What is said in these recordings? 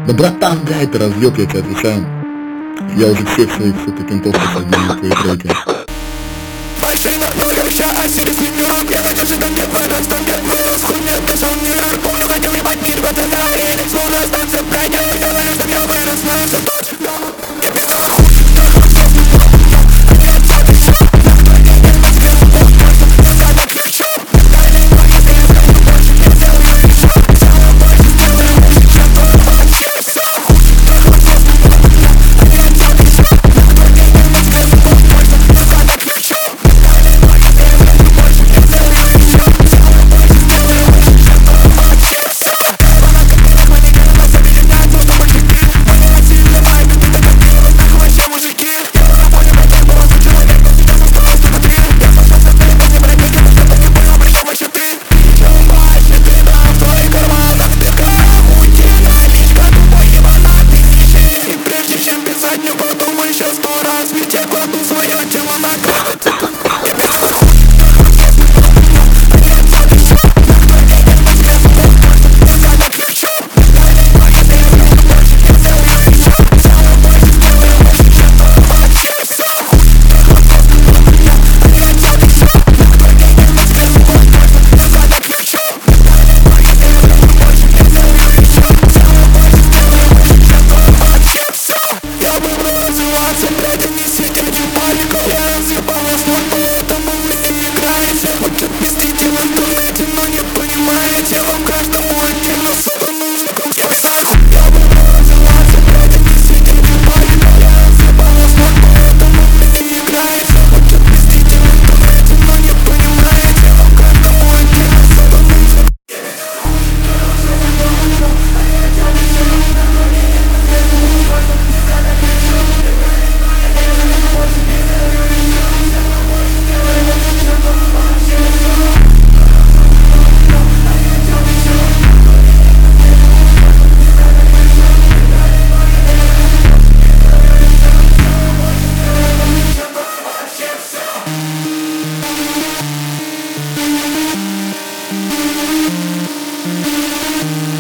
Да братан, да, это разъеб, я тебе отвечаю. Я уже всех своих, сука, кентов посадил на твои треки. Машина, ща, а через Нью-Йорк. Я хочу, что там где вырос, там где вырос. Хуйня, пошел в Нью-Йорк. Помню, хотел ебать мир в это на арене. Словно станция пройдет. Говорю, что я вырос, но все точно. Я пиздал хуй.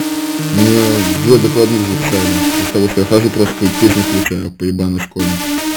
Мне двое докладных записали. Из того, что я хожу, просто песню включаю по ебаной школе.